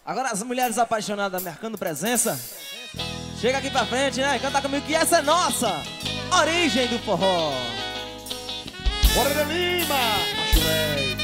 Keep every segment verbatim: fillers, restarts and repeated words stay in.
Agora as mulheres apaixonadas marcando presença. Chega aqui pra frente, né? Canta comigo que essa é nossa origem do forró. Bora de Lima, macho velho.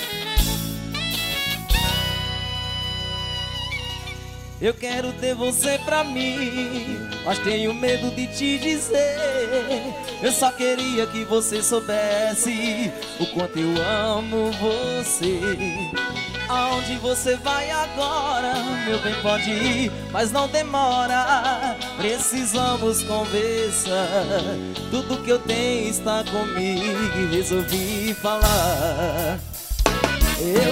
Eu quero ter você pra mim, mas tenho medo de te dizer. Eu só queria que você soubesse o quanto eu amo você. Aonde você vai agora, meu bem, pode ir, mas não demora. Precisamos conversar. Tudo que eu tenho está comigo e resolvi falar. Eu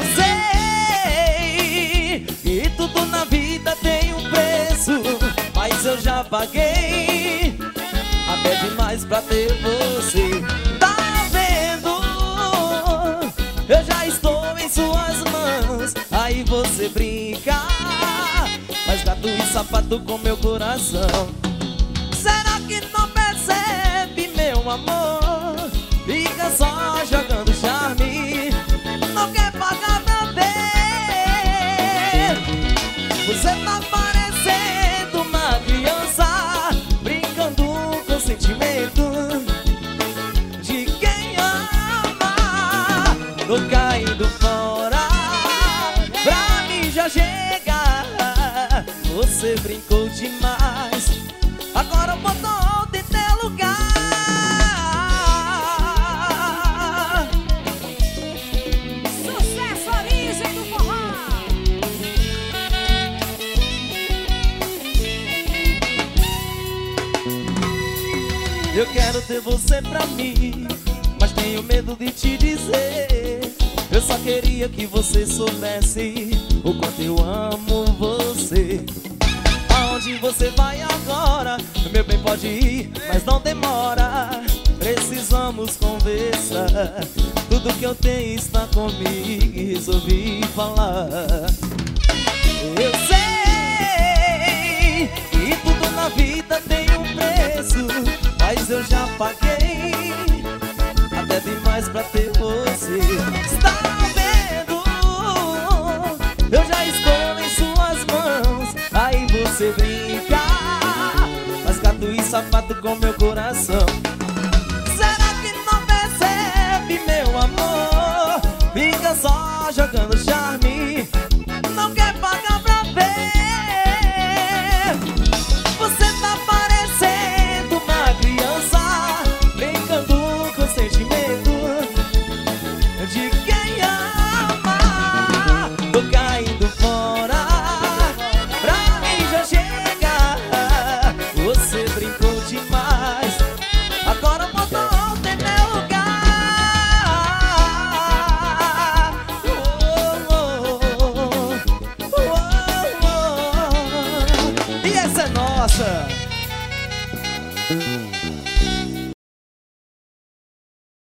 sei que tudo na vida tem um preço, mas eu já paguei até demais pra ter você. Tá vendo? Eu já estou em suas mãos. Aí você brinca, faz gato e sapato com meu coração. Será que não percebe, meu amor? Fica só jogando charme, não quer pagar pra ver. Você tá parecendo uma criança brincando com sentimento de quem ama. Tô caindo fora, pra mim já chega. Você brincou demais, agora botou de teu lugar. Sucesso, origem do forró. Eu quero ter você pra mim, mas tenho medo de te dizer. Eu só queria que você soubesse o quanto eu amo você. Aonde você vai agora, meu bem, pode ir, mas não demora. Precisamos conversar. Tudo que eu tenho está comigo e resolvi falar. Eu sei que tudo na vida tem um preço, mas eu já paguei até demais pra ter você. Está vendo? Eu já estou em suas mãos. Aí você brinca, faz gato e sapato com meu coração. Será que não percebe, meu amor? Fica só jogando charme, não quer pagar pra ver. Você tá parecendo uma criança brincando com sentimento de quem ama. Tô caindo fora, pra mim já chega. Você brincou demais, agora botou outro em meu lugar. Oh, oh, oh, oh, oh. E essa é nossa.